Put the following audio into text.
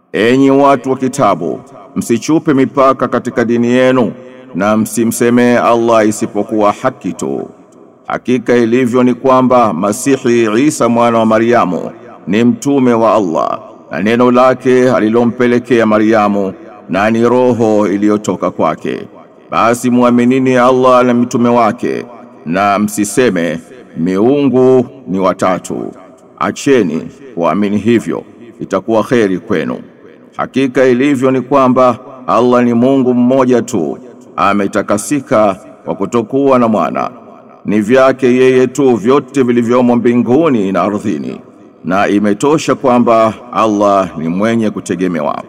Enyi watu wa kitabu, msichupe mipaka katika dini yenu na msimsemee Allah isipokuwa haki tu. Hakika ilivyo ni kwamba Masihi Isa mwana wa Maryamu ni mtume wa Allah na neno lake alilompelekea Maryamu na ni roho iliyotoka kwake. Basi muaminini Allah na mitume wake na msiseme miungu ni watatu. Acheni kuamini hivyo, itakuwa kheri kwenu. Hakika ilivyo ni kwamba Allah ni Mungu mmoja tu, ametakasika kwa kutokuwa na mwana. Ni vyake yeye tu vyote vilivyomo mbinguni na ardhini, na imetosha kwamba Allah ni mwenye kutegemewa.